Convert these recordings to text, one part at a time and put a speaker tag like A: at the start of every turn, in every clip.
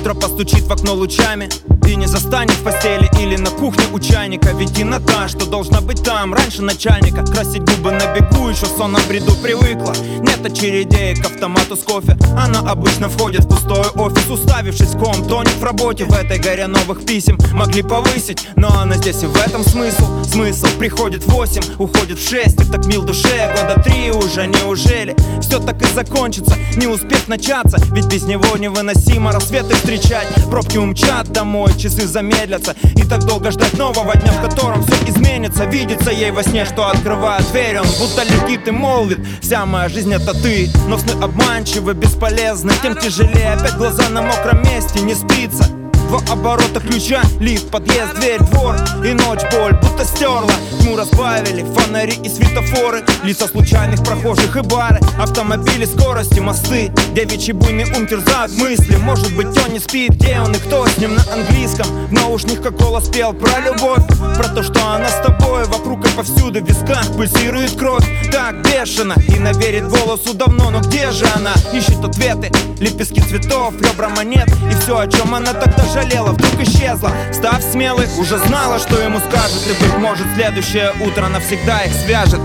A: Утро постучит в окно лучами и не застанет в постели или на кухне у чайника. Ведь и та, что должна быть там раньше начальника. Красить губы на бегу, еще сон на бреду привыкла. Нет очередей к автомату с кофе. Она обычно входит в пустой офис, уставившись ком, тонет в работе. В этой горе новых писем могли повысить, но она здесь и в этом смысл. Смысл приходит в 8, уходит в 6. И так мил душе, года 3 уже. Неужели все так и закончится, не успев начаться? Ведь без него невыносимо рассветы встречать. Пробки умчат домой, часы замедлятся. И так долго ждать нового дня, в котором все изменится. Видится ей во сне, что открывает дверь, он будто летит и молвит: вся моя жизнь это ты. Но сны обманчивы, бесполезны, тем тяжелее опять глаза на мокром месте. Не спится. Два оборота ключа, лифт, подъезд, дверь, двор. И ночь боль будто стерла. Тьму разбавили фонари и светофоры, лица случайных прохожих и бары, автомобили, скорости, мосты. Девичий буйный ум терзает мысли. Может быть, он не спит, где он и кто с ним на английском. В наушниках голос пел про любовь, про то, что она с тобой. Вокруг и повсюду в висках пульсирует кровь. Так бешено, и наверит голосу давно. Но где же она? Ищет ответы, лепестки цветов, ребра монет. И все, о чем она тогда жалела, вдруг исчезла. Став смелой, уже знала, что ему скажет. И, быть может, следующее утро навсегда их свяжет.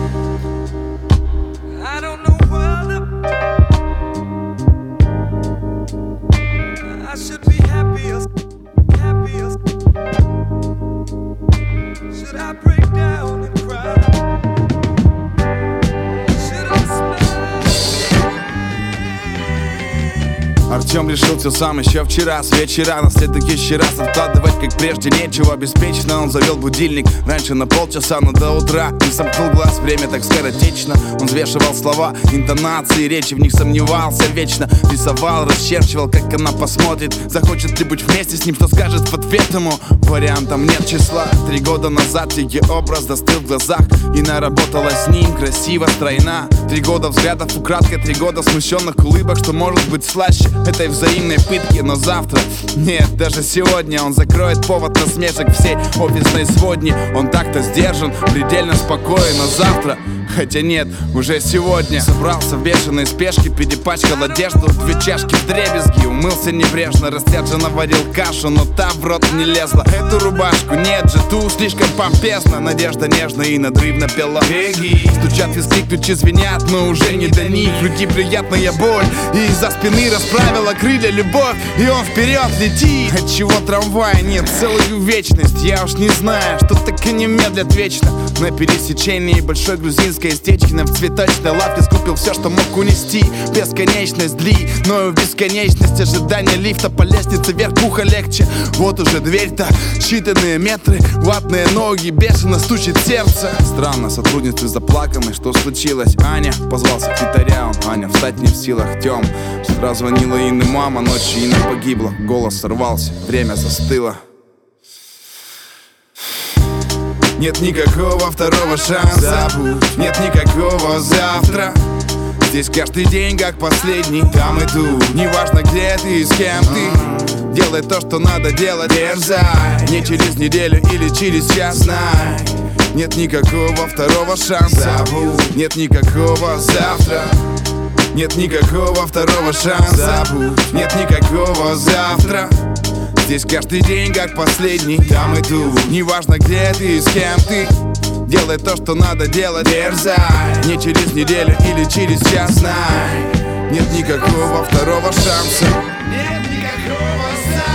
B: Артем решил все сам еще вчера с вечера. На следующий раз откладывать как прежде нечего. Беспечно он завел будильник раньше на полчаса, но до утра не сомкнул глаз. Время так скоротечно. Он взвешивал слова, интонации, речи, в них сомневался вечно. Рисовал, расчерчивал, как она посмотрит. Захочет ли быть вместе с ним, что скажет в ответ ему? Вариантам нет числа. 3 года назад ее образ застыл в глазах. И наработала с ним красиво, стройна. 3 года взглядов украдкой, 3 года смущенных улыбок. Что может быть слаще этой взаимной пытки? Но завтра, нет, даже сегодня он закроет повод насмешек всей офисной сводни. Он так-то сдержан, предельно спокоен. Но завтра, хотя нет, уже сегодня. Собрался в бешеной спешке, перепачкал одежду, 2 чашки вдребезги. Умылся небрежно, растяженно варил кашу, но та в рот не лезла. Эту рубашку нет же, ту слишком помпезно. Надежда нежно и надрывно пела. Стучат виски, ключи звенят, но уже не до них. В груди приятная боль, и из-за спины расправила крылья любовь. И он вперед летит. Отчего трамвая нет целую вечность? Я уж не знаю, что так и не медлят вечно. На пересечении большой грузинской стечкина в цветочной лавке скупил все, что мог унести. Бесконечность длиною бесконечность ожидания лифта по лестнице вверх пуха легче. Вот уже дверь-то, считанные метры, ватные ноги, бешено стучит сердце. Странно, сотрудницы заплаканы, что случилось? Аня, позвал секретаря он. Аня, встать не в силах, Тём. Вчера звонила Инна мама, ночью Инна погибла. Голос сорвался, время застыло. Нет никакого второго шанса, нет никакого завтра. Здесь каждый день как последний, там и тут. Неважно где ты и с кем ты. Делай то, что надо делать, дерзай. Не через неделю или через час, знай. Нет никакого второго шанса, нет никакого завтра. Нет никакого второго шанса, нет никакого завтра. Здесь каждый день как последний, там и тут. Неважно где ты и с кем ты. Делай то, что надо делать, дерзай. Не через неделю или через час, знай. Нет никакого второго шанса. Нет никакого завтра.